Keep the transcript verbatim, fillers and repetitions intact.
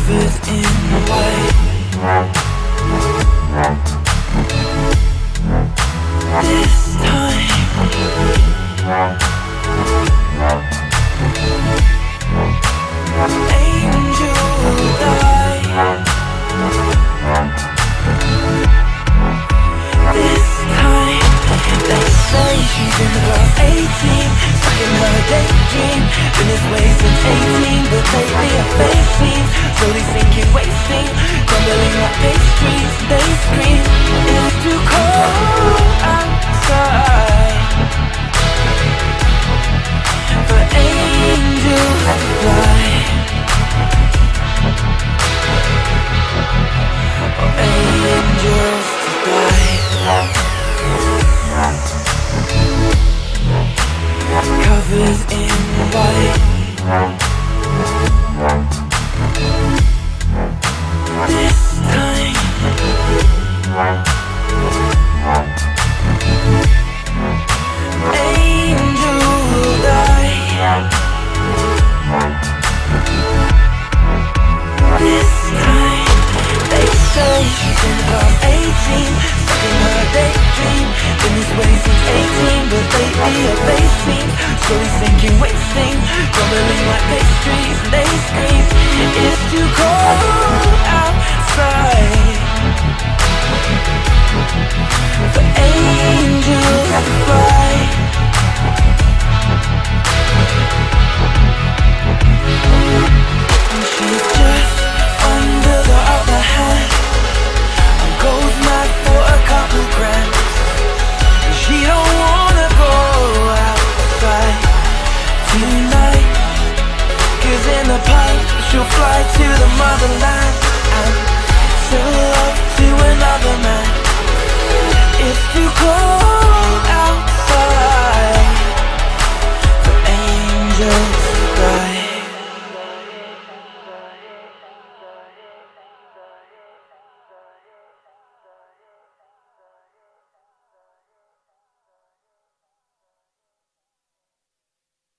covered in white. This time angel die. This time they say she's in the class eighteen, stuck in her daydream. Been this way since eighteen, but lately her face seems slowly sinking, wasting, crumbling like pastries. They scream, it's too cold outside for angels to fly, or angels to die. Covered in white. This time angel will die. This time they say she's in class eighteen, stuck in her daydream. Been this way since eighteen, but lately her face seems slowly sinking, wasting, crumbling like pastries. They scream, it's too cold outside for angels to fly. And she's just under the upper hand, and goes mad for a couple grand. She don't wanna go outside tonight, 'cause in the pipe she'll fly to the motherland and sell love to another man.